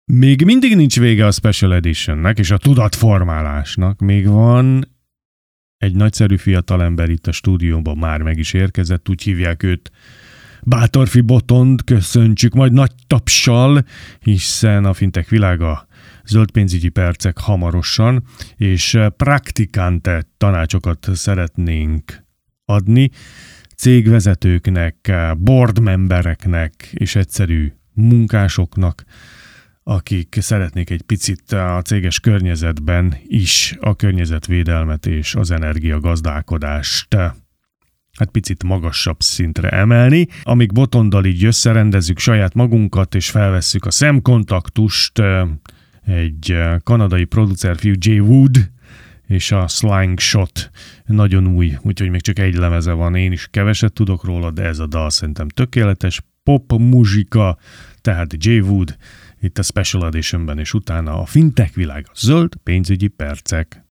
Még mindig nincs vége a Special Editionnek és a tudatformálásnak. Még van egy nagyszerű fiatalember itt a stúdióban, már meg is érkezett, úgy hívják őt Bátorfi Botond, köszöntsük majd nagy tapssal, hiszen a fintech világa zöld pénzügyi percek hamarosan, és praktikante tanácsokat szeretnénk adni cégvezetőknek, board membereknek és egyszerű munkásoknak, akik szeretnék egy picit a céges környezetben is a környezetvédelmet és az energiagazdálkodást picit magasabb szintre emelni. Amíg Botonddal így összerendezzük saját magunkat és felvesszük a szemkontaktust, egy kanadai producerfiú Jay Wood és a Slingshot nagyon új, úgyhogy még csak egy lemeze van, én is keveset tudok róla, de ez a dal szerintem tökéletes pop muzsika, tehát Jay Wood itt a Special Editionben, és utána a fintech világ, zöld pénzügyi percek.